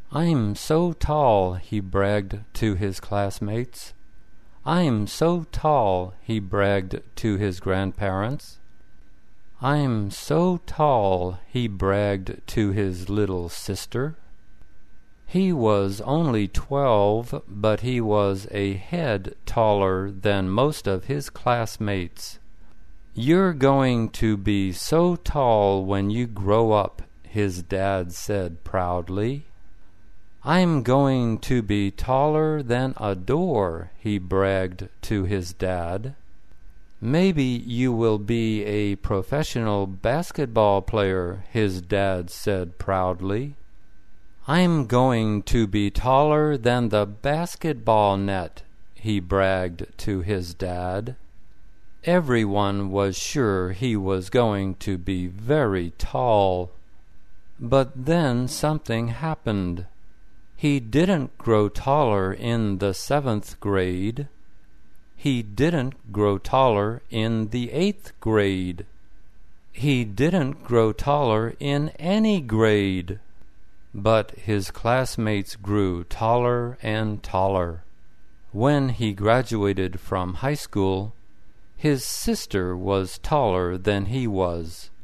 "I'm so tall," he bragged to his classmates. "I'm so tall," he bragged to his grandparents. "I'm so tall," he bragged to his little sister. He was only 12, but he was a head taller than most of his classmates. "You're going to be so tall when you grow up," his dad said proudly. "I'm going to be taller than a door," he bragged to his dad. "Maybe you will be a professional basketball player," his dad said proudly. "I'm going to be taller than the basketball net," he bragged to his dad. Everyone was sure he was going to be very tall. But then something happened. He didn't grow taller in the 7th grade. He didn't grow taller in the 8th grade. He didn't grow taller in any grade. But his classmates grew taller and taller. When he graduated from high school, his sister was taller than he was.